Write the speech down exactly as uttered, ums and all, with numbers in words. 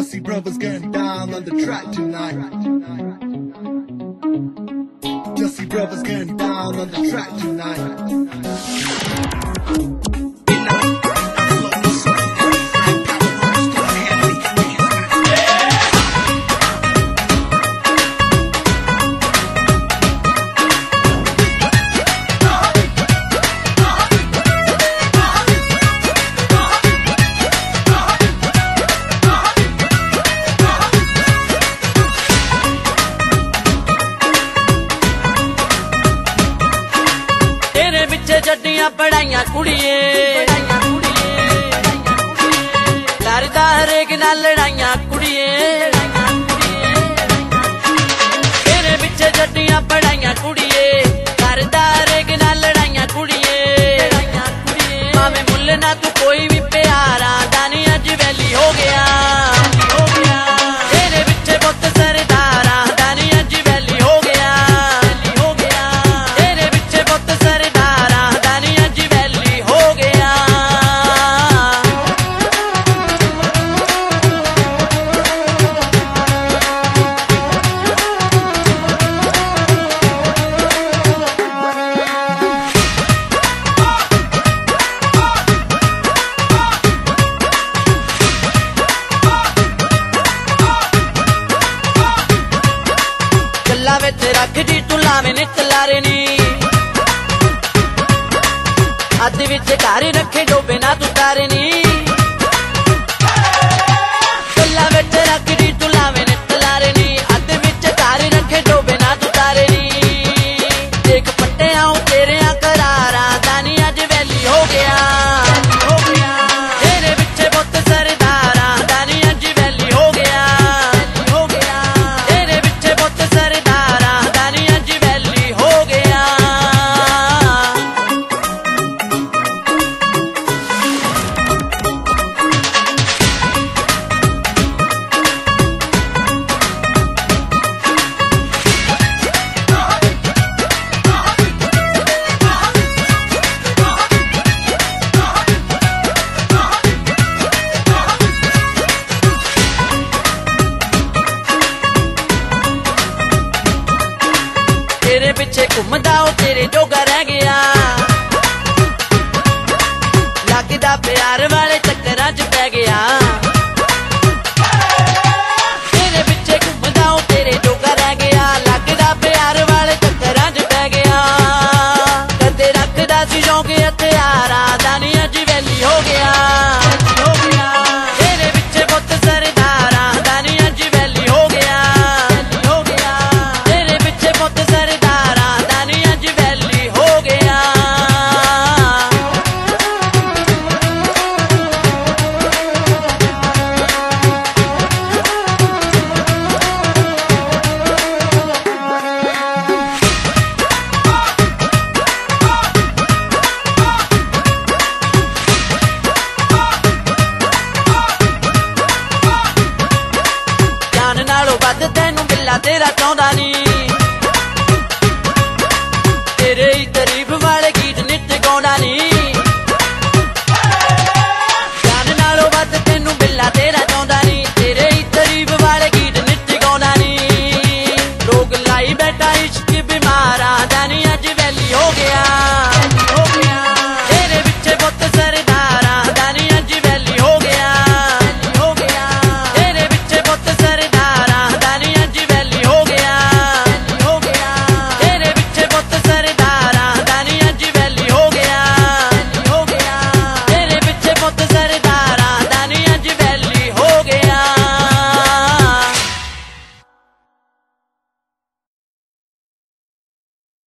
Jussie Brothers getting down on the track tonight. Jussie Brothers getting down on the track tonight. जड्डियां पढ़ाइयां कुड़िए करदा हरेक नाल लड़ाइयां कुड़िए तेरे पिछे जड्डियां पढ़ाइयां कुड़िए करदा हरेक नाल लड़ाइयां कुड़िए भावें मुल्ल ना तू कोई भी प्यारा दानी अज वैली हो गया तेरे पिछे पुत सरदारा दानी अज वैली हो गया तेरे पिछे पुत सरदारा रख दी तू लावे नित लारे नी अद विच घर रखे डोबे ना तू तारे नी गल्ला विच रख दी तू लावे नित लारे नी अद विच घर रखे डोबे ना तू तारे नी देख पट्टे आऊं तेरे करारा दानी अज वैली हो गया तेरे पिछे पुत सरदारा दानी अज वैली हो गया तेरे पिछे पुत सरदारा तेरे पिछे घूमदा ओ तेरे जोगा रह गया लगदा प्यार वाले चक्करां च पै गया तेरे पिछे घूमदा ओ तेरे जोगा रह गया लगदा प्यार वाले चक्करां च पै गया कदे रखदा सी शौक हथियारा दानी अज वैली हो गया तेरे पिछे पुत सरदारा दानी अज वैली हो गया तेरे पिछे पुत सरदारा दानी अज वैली हो गया जान नालों वध तैनू बिल्ला तेरा चाहुंदा नी